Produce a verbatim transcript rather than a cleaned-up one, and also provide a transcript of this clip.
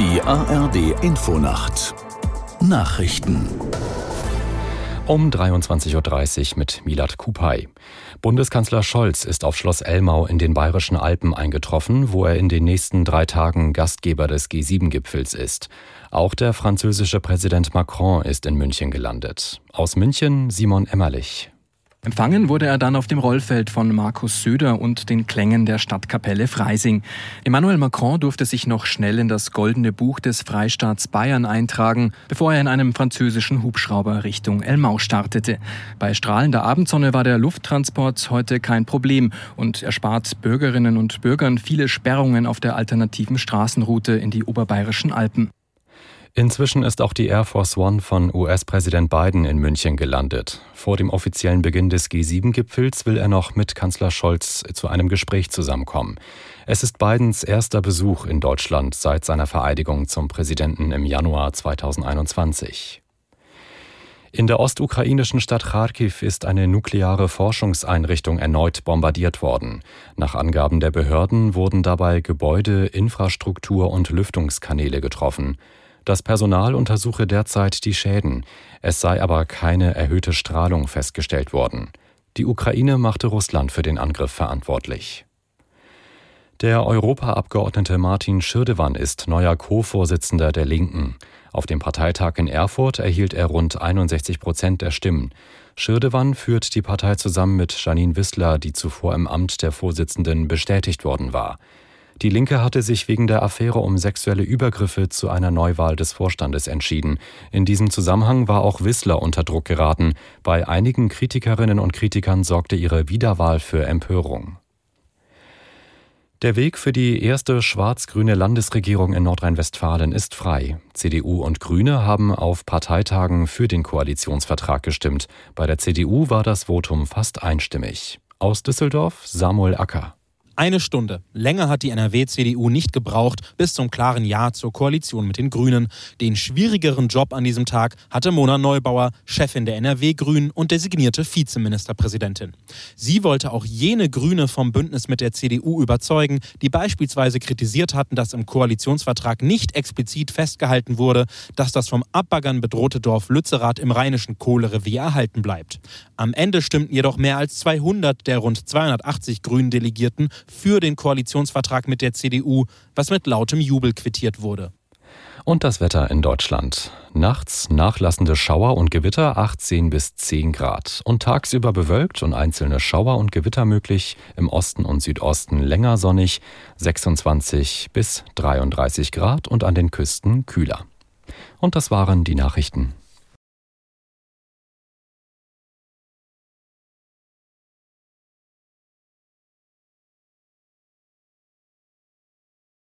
Die A R D-Infonacht Nachrichten um dreiundzwanzig Uhr dreißig mit Milad Kupay. Bundeskanzler Scholz ist auf Schloss Elmau in den Bayerischen Alpen eingetroffen, wo er in den nächsten drei Tagen Gastgeber des G sieben Gipfels ist. Auch der französische Präsident Macron ist in München gelandet. Aus München Simon Emmerlich. Empfangen wurde er dann auf dem Rollfeld von Markus Söder und den Klängen der Stadtkapelle Freising. Emmanuel Macron durfte sich noch schnell in das Goldene Buch des Freistaats Bayern eintragen, bevor er in einem französischen Hubschrauber Richtung Elmau startete. Bei strahlender Abendsonne war der Lufttransport heute kein Problem und erspart Bürgerinnen und Bürgern viele Sperrungen auf der alternativen Straßenroute in die oberbayerischen Alpen. Inzwischen ist auch die Air Force One von U S-Präsident Biden in München gelandet. Vor dem offiziellen Beginn des G sieben Gipfels will er noch mit Kanzler Scholz zu einem Gespräch zusammenkommen. Es ist Bidens erster Besuch in Deutschland seit seiner Vereidigung zum Präsidenten im Januar zweitausendeinundzwanzig. In der ostukrainischen Stadt Charkiw ist eine nukleare Forschungseinrichtung erneut bombardiert worden. Nach Angaben der Behörden wurden dabei Gebäude, Infrastruktur und Lüftungskanäle getroffen. Das Personal untersuche derzeit die Schäden. Es sei aber keine erhöhte Strahlung festgestellt worden. Die Ukraine machte Russland für den Angriff verantwortlich. Der Europaabgeordnete Martin Schirdewan ist neuer Co-Vorsitzender der Linken. Auf dem Parteitag in Erfurt erhielt er rund einundsechzig Prozent der Stimmen. Schirdewan führt die Partei zusammen mit Janine Wissler, die zuvor im Amt der Vorsitzenden bestätigt worden war. Die Linke hatte sich wegen der Affäre um sexuelle Übergriffe zu einer Neuwahl des Vorstandes entschieden. In diesem Zusammenhang war auch Wissler unter Druck geraten. Bei einigen Kritikerinnen und Kritikern sorgte ihre Wiederwahl für Empörung. Der Weg für die erste schwarz-grüne Landesregierung in Nordrhein-Westfalen ist frei. C D U und Grüne haben auf Parteitagen für den Koalitionsvertrag gestimmt. Bei der C D U war das Votum fast einstimmig. Aus Düsseldorf Samuel Acker. Eine Stunde. Länger hat die N R W-C D U nicht gebraucht bis zum klaren Ja zur Koalition mit den Grünen. Den schwierigeren Job an diesem Tag hatte Mona Neubauer, Chefin der N R W-Grünen und designierte Vizeministerpräsidentin. Sie wollte auch jene Grüne vom Bündnis mit der C D U überzeugen, die beispielsweise kritisiert hatten, dass im Koalitionsvertrag nicht explizit festgehalten wurde, dass das vom Abbaggern bedrohte Dorf Lützerath im rheinischen Kohlerevier erhalten bleibt. Am Ende stimmten jedoch mehr als zweihundert der rund zweihundertachtzig grünen Delegierten für den Koalitionsvertrag mit der C D U, was mit lautem Jubel quittiert wurde. Und das Wetter in Deutschland. Nachts nachlassende Schauer und Gewitter achtzehn bis zehn Grad. Und tagsüber bewölkt und einzelne Schauer und Gewitter möglich. Im Osten und Südosten länger sonnig, sechsundzwanzig bis dreiunddreißig Grad und an den Küsten kühler. Und das waren die Nachrichten.